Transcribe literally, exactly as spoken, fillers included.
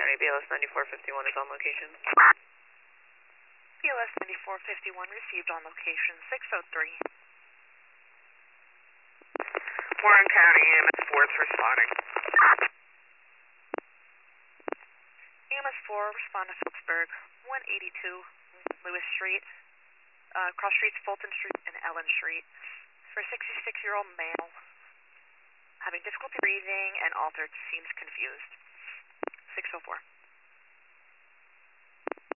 County, B L S ninety-four fifty-one is on location. B L S ninety-four fifty-one received on location six oh three. Warren County E M S four is responding. E M S four respond to Phillipsburg, one eighty-two Lewis Street, uh, cross streets Fulton Street and Ellen Street, for a sixty-six-year-old male having difficulty breathing and altered, seems confused. six oh four.